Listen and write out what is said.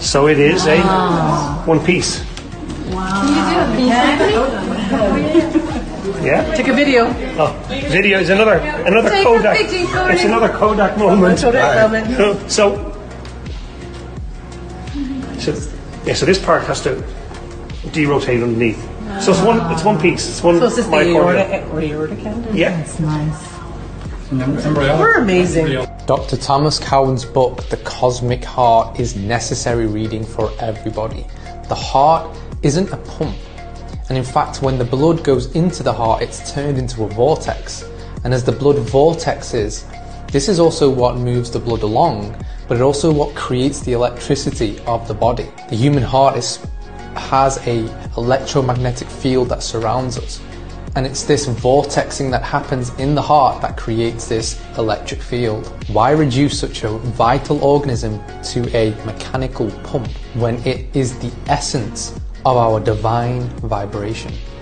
So it is a one piece. Yeah. Take a video. Oh, video is another Kodak. It's another Kodak moment. So this part has to derotate underneath. So it's one piece. It's one. So is this the aorta cavity? Yeah. That's nice. We're amazing. Dr. Thomas Cowan's book, The Cosmic Heart, is necessary reading for everybody. The heart isn't a pump. And in fact, when the blood goes into the heart, it's turned into a vortex. And as the blood vortexes, this is also what moves the blood along, but it also what creates the electricity of the body. The human heart has an electromagnetic field that surrounds us. And it's this vortexing that happens in the heart that creates this electric field. Why reduce such a vital organism to a mechanical pump when it is the essence of our divine vibration?